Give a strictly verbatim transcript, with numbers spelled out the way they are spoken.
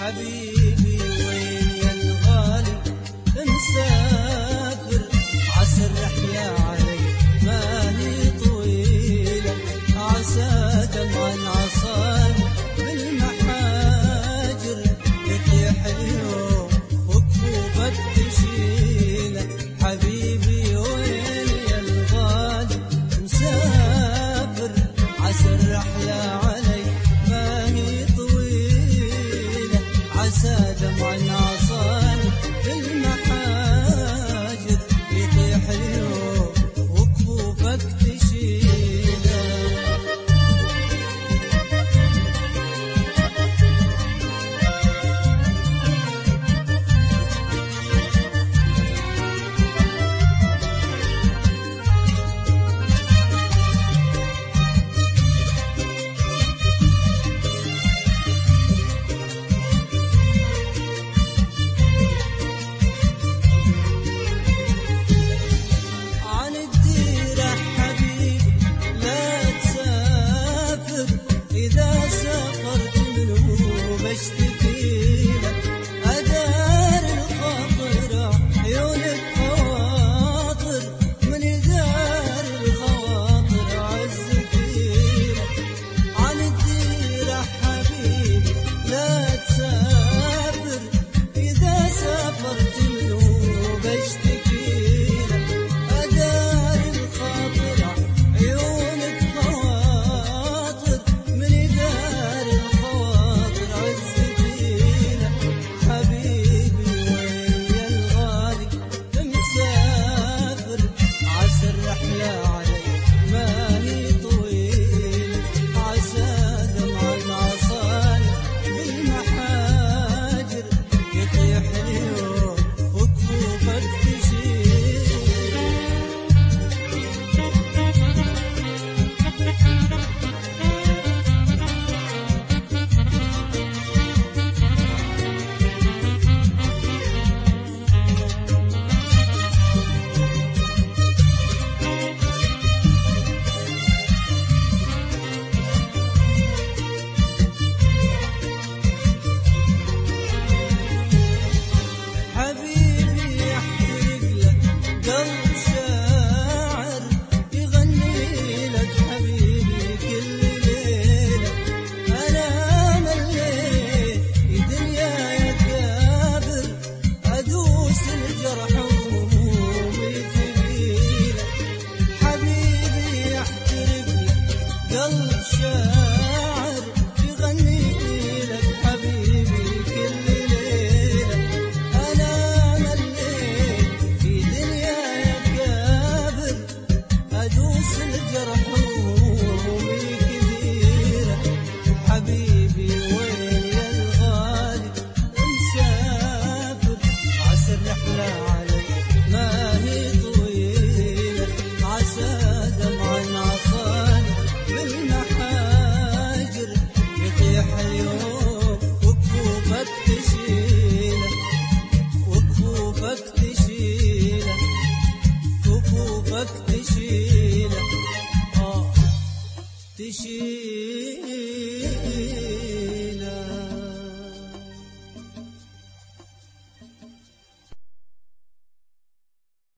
حبيبي وين يا الغالي مسافر عسى الرحلة علي ما هي طويلة عسى دمعا عصاني بالمحاجر يطيح اليوم وكفوفك تشيله حبيبي وين يا الغالي مسافر عسى الرحلة علي ما هي طويلة عسى دمعا عصاني بالمحاجر يطيح اليوم وكفوفك تشيله اشتكيلك أدار الخاطر عيون الخواطر من دار الخواطر عزتيلك عن الديرة حبيبي لا تسافر إذا سافرت منوب اشتكيلك أدار الخاطر عيون الخواطر من دار الخواطر حبيبي وين يا الغالي مسافر عسى الرحلة علي ما هي طويلة عسى دمعا عصاني بالمحاجر يطيح اليوم وكفوفك تشيل قلب شاعر يغني لك حبيبي كل ليلة أنا مليت دنيا يكابر أدوس الجرح وهمومي ثقيلة حبيبي يحترق لك قلب شاعر يغني لك حبيبي كل ليلة أنا أدوس الجرح وهمومي كثيرة حبيبي وين يا الغالي مسافر عسى الرحلة علي ما هي طويلة عسى دمعا عصاني بالمحاجر يطيح اليوم وكفوفك تشيله وكفوفك تشيله كفوفك تشيله آه تشيله